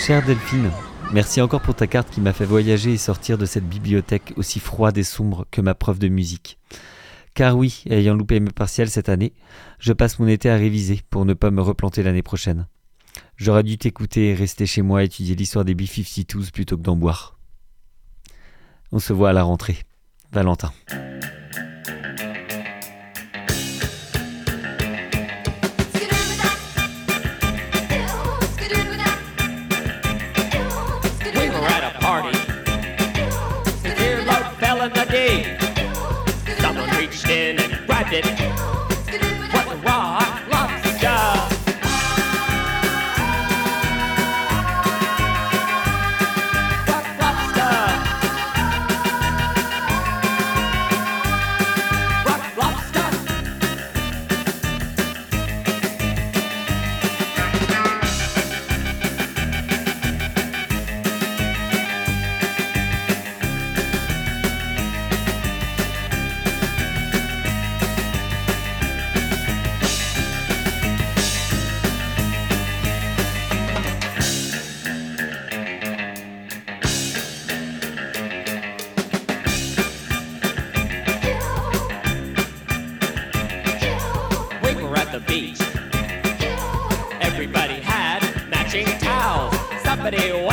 Chère Delphine, merci encore pour ta carte qui m'a fait voyager et sortir de cette bibliothèque aussi froide et sombre que ma prof de musique. Car oui, ayant loupé mes partiels cette année, je passe mon été à réviser pour ne pas me replanter l'année prochaine. J'aurais dû t'écouter et rester chez moi étudier l'histoire des B-52s plutôt que d'en boire. On se voit à la rentrée. Valentin. Someone reached in and grabbed it. What a rock lobster! Rock lobster! Rock lobster! The beach. Everybody had matching towels. Somebody